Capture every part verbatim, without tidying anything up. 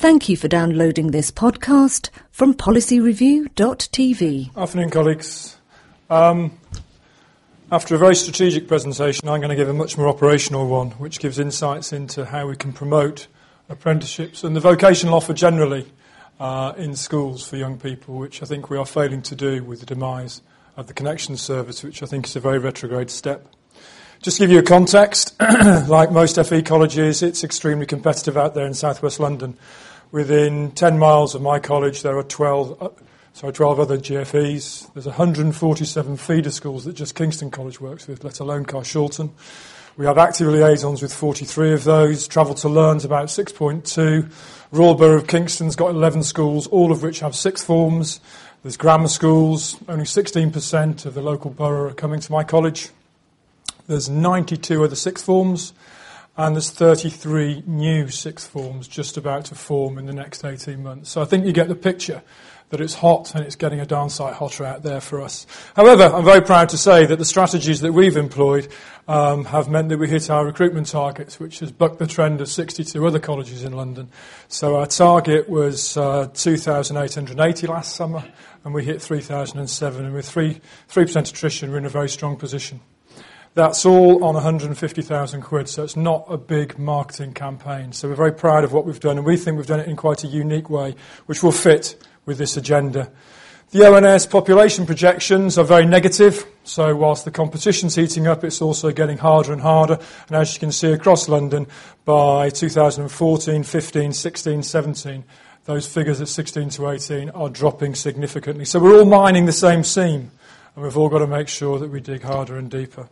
Thank you for downloading this podcast from policy review dot t v. Afternoon, colleagues. Um, after a very strategic presentation, I'm going to give a much more operational one, which gives insights into how we can promote apprenticeships and the vocational offer generally uh, in schools for young people, which I think we are failing to do with the demise of the Connections Service, which I think is a very retrograde step. Just to give you a context, like most F E colleges, it's extremely competitive out there in southwest London. Within ten miles of my college, there are twelve, uh, sorry, twelve other G F Es. There's one hundred forty-seven feeder schools that just Kingston College works with, let alone Carshalton. We have active liaisons with forty-three of those. Travel to Learn's about six point two. Royal Borough of Kingston's got eleven schools, all of which have sixth forms. There's grammar schools. Only sixteen percent of the local borough are coming to my college. There's ninety-two other sixth forms, and there's thirty-three new sixth forms just about to form in the next eighteen months. So I think you get the picture that it's hot, and it's getting a darn sight hotter out there for us. However, I'm very proud to say that the strategies that we've employed um, have meant that we hit our recruitment targets, which has bucked the trend of sixty-two other colleges in London. So our target was uh, two thousand eight hundred eighty last summer, and we hit three thousand seven, and with three, three percent attrition, we're in a very strong position. That's all on one hundred fifty thousand quid, so it's not a big marketing campaign. So we're very proud of what we've done, and we think we've done it in quite a unique way, which will fit with this agenda. The O N S population projections are very negative, so whilst the competition's heating up, it's also getting harder and harder. And as you can see across London, by two thousand fourteen, fifteen, sixteen, seventeen, those figures at sixteen to eighteen are dropping significantly. So we're all mining the same seam, and we've all got to make sure that we dig harder and deeper.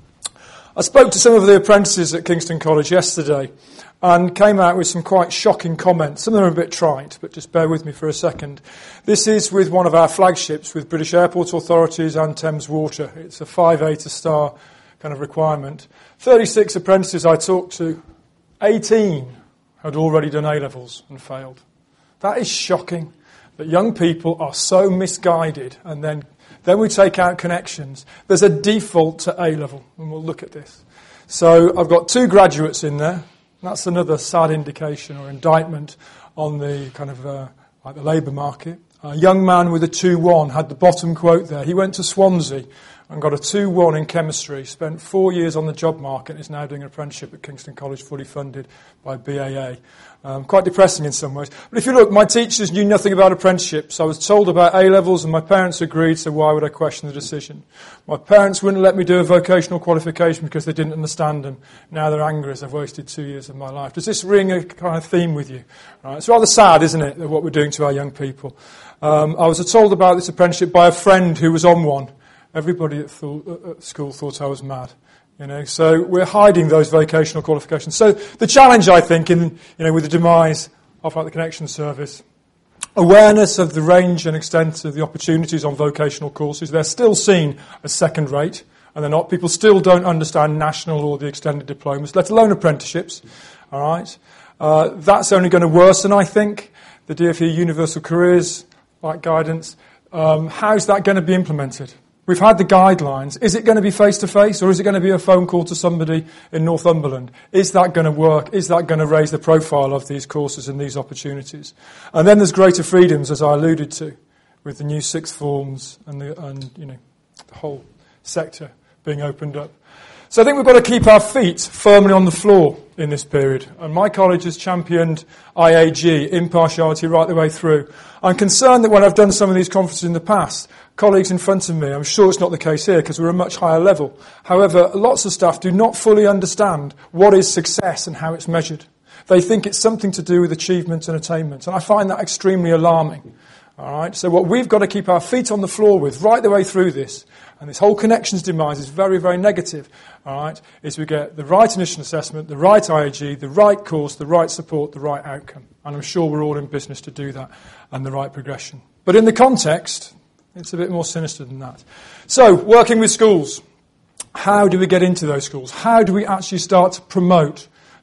I spoke to some of the apprentices at Kingston College yesterday and came out with some quite shocking comments. Some of them are a bit trite, but just bear with me for a second. This is with one of our flagships with British Airport Authorities and Thames Water. It's a five A to star kind of requirement. thirty-six apprentices I talked to, eighteen had already done A-levels and failed. That is shocking, that young people are so misguided, and then Then we take out Connections. There's a default to A-level, and we'll look at this. So I've got two graduates in there. That's another sad indication or indictment on the kind of uh, like the labour market. A young man with a two one had the bottom quote there. He went to Swansea and got a two one in chemistry, spent four years on the job market, and is now doing an apprenticeship at Kingston College, fully funded by B A A. Um, quite depressing in some ways. But if you look, my teachers knew nothing about apprenticeships. I was told about A-levels, and my parents agreed, so why would I question the decision? My parents wouldn't let me do a vocational qualification because they didn't understand them. Now they're angry as I've wasted two years of my life. Does this ring a kind of theme with you? Right, it's rather sad, isn't it, what we're doing to our young people? Um, I was told about this apprenticeship by a friend who was on one. Everybody at, th- at school thought I was mad, you know. So we're hiding those vocational qualifications. So the challenge, I think, in you know, with the demise of like the Connections Service, awareness of the range and extent of the opportunities on vocational courses. They're still seen as second rate, and they're not. People still don't understand national or the extended diplomas, let alone apprenticeships. All right, uh, that's only going to worsen, I think. The D F E Universal Careers like guidance. Um, how's that going to be implemented? We've had the guidelines. Is it going to be face-to-face, or is it going to be a phone call to somebody in Northumberland? Is that going to work? Is that going to raise the profile of these courses and these opportunities? And then there's greater freedoms, as I alluded to, with the new sixth forms and the, and, you know, the whole sector being opened up. So I think we've got to keep our feet firmly on the floor in this period. And my college has championed I A G, impartiality, right the way through. I'm concerned that when I've done some of these conferences in the past, colleagues in front of me, I'm sure it's not the case here because we're a much higher level. However, lots of staff do not fully understand what is success and how it's measured. They think it's something to do with achievement and attainment. And I find that extremely alarming. All right. So what we've got to keep our feet on the floor with right the way through this, and this whole Connections demise is very, very negative, all right, is we get the right initial assessment, the right I A G, the right course, the right support, the right outcome. And I'm sure we're all in business to do that, and the right progression. But in the context, it's a bit more sinister than that. So, working with schools. How do we get into those schools? How do we actually start to promote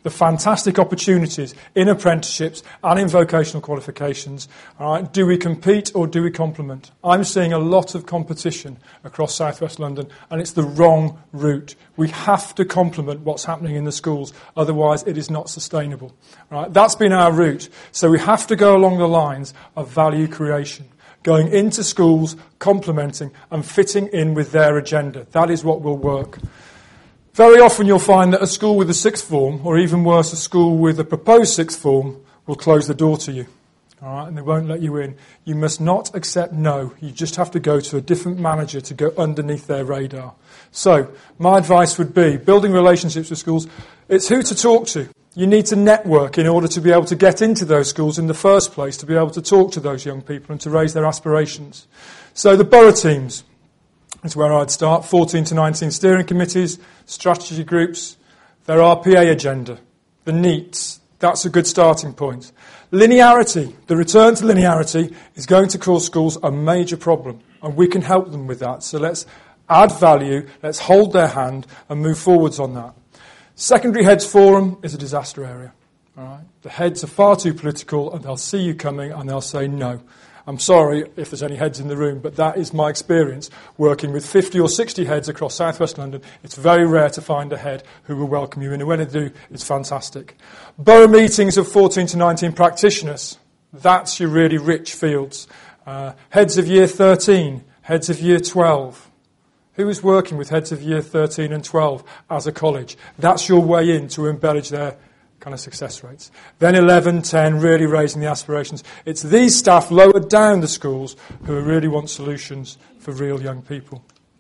the fantastic opportunities in apprenticeships and in vocational qualifications. All right, do we compete or do we complement? I'm seeing a lot of competition across South West London, and it's the wrong route. We have to complement what's happening in the schools, otherwise it is not sustainable. All right, that's been our route. So we have to go along the lines of value creation, going into schools, complementing and fitting in with their agenda. That is what will work. Very often you'll find that a school with a sixth form, or even worse, a school with a proposed sixth form, will close the door to you. All right, and they won't let you in. You must not accept no. You just have to go to a different manager to go underneath their radar. So, my advice would be, building relationships with schools, it's who to talk to. You need to network in order to be able to get into those schools in the first place, to be able to talk to those young people and to raise their aspirations. So the borough teams is where I'd start. fourteen to nineteen steering committees, strategy groups, their R P A agenda, the NEETs. That's a good starting point. Linearity, the return to linearity is going to cause schools a major problem, and we can help them with that. So let's add value, let's hold their hand and move forwards on that. Secondary Heads Forum is a disaster area. All right? The heads are far too political, and they'll see you coming and they'll say no. I'm sorry if there's any heads in the room, but that is my experience working with fifty or sixty heads across South West London. It's very rare to find a head who will welcome you, and when they do, it's fantastic. Borough meetings of fourteen to nineteen practitioners. That's your really rich fields. Uh, heads of year thirteen, heads of year twelve. Who is working with heads of year thirteen and twelve as a college? That's your way in to embellish their kind of success rates. Then eleven, ten, really raising the aspirations. It's these staff lower down the schools who really want solutions for real young people.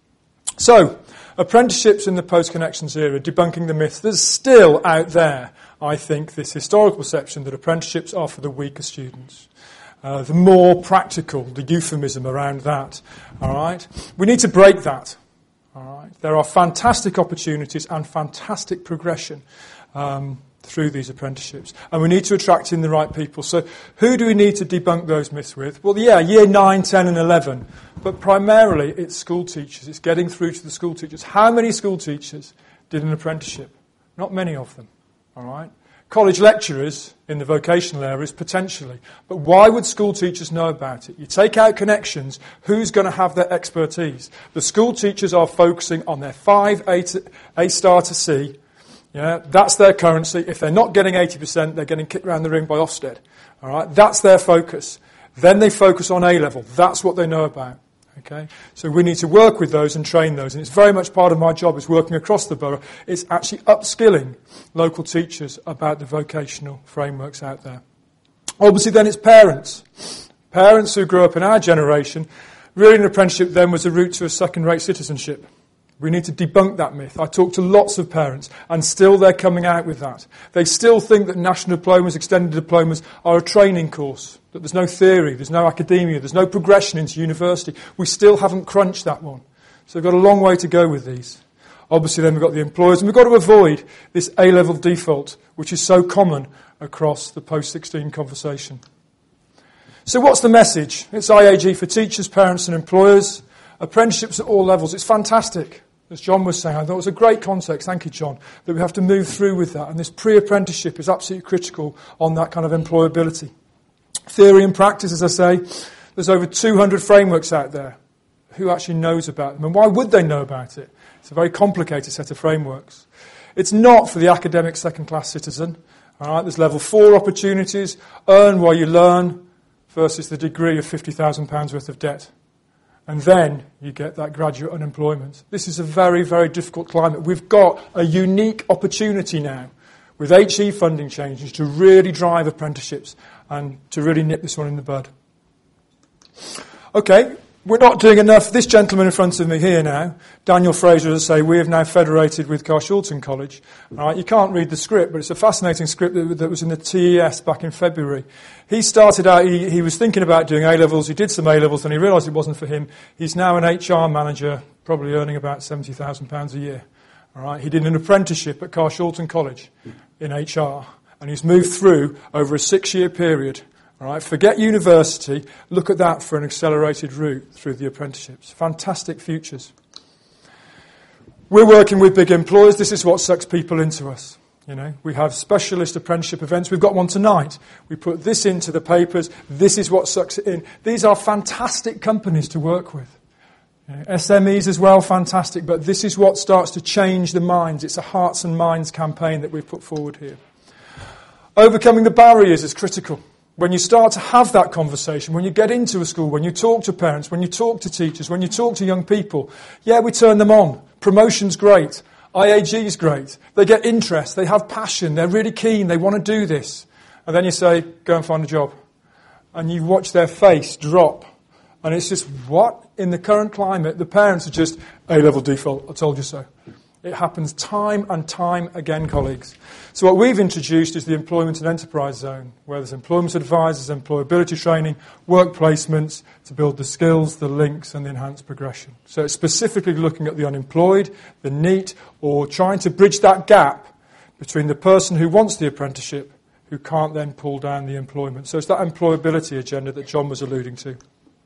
So, apprenticeships in the post-connections era, debunking the myths. There's still out there, I think, this historical perception that apprenticeships are for the weaker students. Uh, the more practical, the euphemism around that. All right? We need to break that. All right? There are fantastic opportunities and fantastic progression um, through these apprenticeships. And we need to attract in the right people. So who do we need to debunk those myths with? Well, yeah, year nine, ten and eleven. But primarily it's school teachers. It's getting through to the school teachers. How many school teachers did an apprenticeship? Not many of them. All right? College lecturers in the vocational areas, potentially. But why would school teachers know about it? You take out connections, who's going to have their expertise? The school teachers are focusing on their five A, to, A star to C. Yeah, that's their currency. If they're not getting eighty percent, they're getting kicked around the ring by Ofsted. All right, that's their focus. Then they focus on A level. That's what they know about. Okay, so we need to work with those and train those, and it's very much part of my job is working across the borough. It's actually upskilling local teachers about the vocational frameworks out there. Obviously then it's parents. Parents who grew up in our generation, really an apprenticeship then was a route to a second-rate citizenship. We need to debunk that myth. I talk to lots of parents, and still they're coming out with that. They still think that national diplomas, extended diplomas, are a training course, that there's no theory, there's no academia, there's no progression into university. We still haven't crunched that one. So we've got a long way to go with these. Obviously then we've got the employers, and we've got to avoid this A-level default, which is so common across the post sixteen conversation. So what's the message? It's I A G for teachers, parents and employers. Apprenticeships at all levels. It's fantastic. As John was saying, I thought it was a great context, thank you John, that we have to move through with that. And this pre-apprenticeship is absolutely critical on that kind of employability. Theory and practice, as I say, there's over two hundred frameworks out there. Who actually knows about them? And why would they know about it? It's a very complicated set of frameworks. It's not for the academic second-class citizen. All right, there's level four opportunities, earn while you learn, versus the degree of fifty thousand pounds worth of debt. And then you get that graduate unemployment. This is a very, very difficult climate. We've got a unique opportunity now with H E funding changes to really drive apprenticeships and to really nip this one in the bud. Okay, we're not doing enough. This gentleman in front of me here now, Daniel Fraser, as I say, we have now federated with Carshalton College. All right, you can't read the script, but it's a fascinating script that, that was in the T E S back in February. He started out, he, he was thinking about doing A-levels, he did some A-levels, and he realised it wasn't for him. He's now an H R manager, probably earning about seventy thousand pounds a year. All right, he did an apprenticeship at Carshalton College in H R, and he's moved through over a six-year period. All right, forget university, look at that for an accelerated route through the apprenticeships. Fantastic futures. We're working with big employers. This is what sucks people into us. You know, we have specialist apprenticeship events. We've got one tonight. We put this into the papers. This is what sucks it in. These are fantastic companies to work with. You know, S M Es as well, fantastic. But this is what starts to change the minds. It's a hearts and minds campaign that we've put forward here. Overcoming the barriers is critical. When you start to have that conversation, when you get into a school, when you talk to parents, when you talk to teachers, when you talk to young people, yeah, we turn them on. Promotion's great. I A G is great. They get interest. They have passion. They're really keen. They want to do this. And then you say, go and find a job. And you watch their face drop. And it's just, what? In the current climate, the parents are just, A-level default, I told you so. It happens time and time again, colleagues. So what we've introduced is the Employment and Enterprise Zone, where there's employment advisors, employability training, work placements to build the skills, the links and the enhanced progression. So it's specifically looking at the unemployed, the NEET, or trying to bridge that gap between the person who wants the apprenticeship who can't then pull down the employment. So it's that employability agenda that John was alluding to.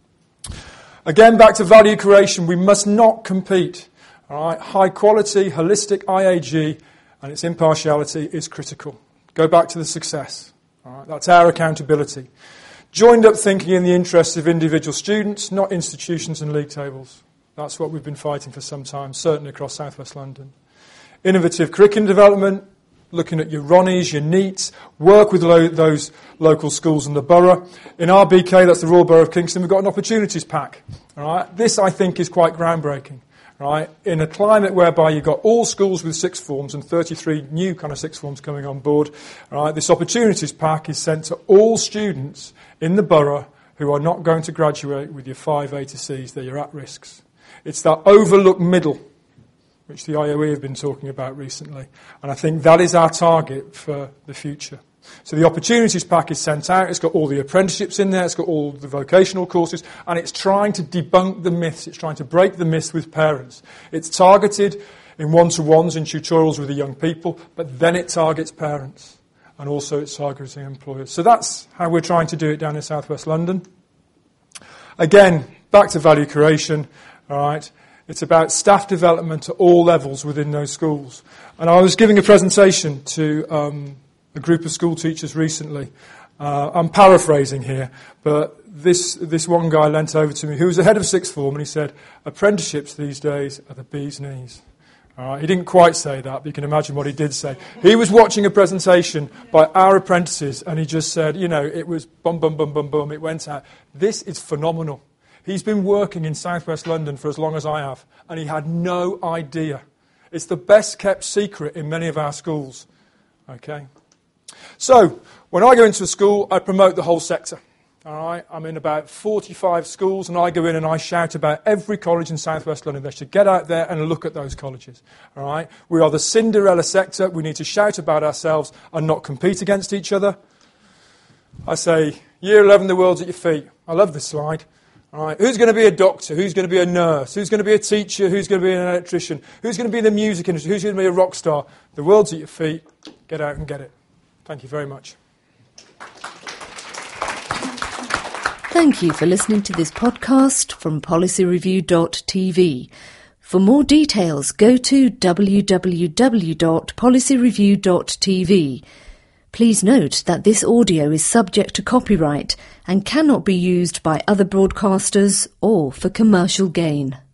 Again, back to value creation, we must not compete. All right, high quality, holistic I A G and its impartiality is critical. Go back to the success. All right, that's our accountability. Joined up thinking in the interests of individual students, not institutions and league tables. That's what we've been fighting for some time, certainly across South West London. Innovative curriculum development, looking at your Ronnies, your NEETs, work with lo- those local schools in the borough. In R B K, that's the Royal Borough of Kingston, we've got an opportunities pack. All right, this, I think, is quite groundbreaking. Right, in a climate whereby you've got all schools with sixth forms and thirty-three new kind of sixth forms coming on board, right, this opportunities pack is sent to all students in the borough who are not going to graduate with your five A to C's, they're your at-risks. It's that overlooked middle, which the I O E have been talking about recently, and I think that is our target for the future. So the opportunities pack is sent out, it's got all the apprenticeships in there, it's got all the vocational courses, and it's trying to debunk the myths, it's trying to break the myths with parents. It's targeted in one-to-ones, in tutorials with the young people, but then it targets parents, and also it's targeting employers. So that's how we're trying to do it down in South West London. Again, back to value creation, all right. It's about staff development at all levels within those schools. And I was giving a presentation to Um, a group of school teachers recently. Uh, I'm paraphrasing here, but this this one guy leant over to me who was the head of sixth form and he said, apprenticeships these days are the bee's knees. All right, he didn't quite say that, but you can imagine what he did say. He was watching a presentation by our apprentices and he just said, you know, it was bum, bum, bum, bum, bum, it went out. This is phenomenal. He's been working in South West London for as long as I have and he had no idea. It's the best kept secret in many of our schools. Okay. So, when I go into a school, I promote the whole sector. All right, I'm in about forty-five schools, and I go in and I shout about every college in South West London. They should get out there and look at those colleges. All right, we are the Cinderella sector. We need to shout about ourselves and not compete against each other. I say, year eleven, the world's at your feet. I love this slide. All right, who's going to be a doctor? Who's going to be a nurse? Who's going to be a teacher? Who's going to be an electrician? Who's going to be in the music industry? Who's going to be a rock star? The world's at your feet. Get out and get it. Thank you very much. Thank you for listening to this podcast from policy review dot t v. For more details, go to w w w dot policy review dot t v. Please note that this audio is subject to copyright and cannot be used by other broadcasters or for commercial gain.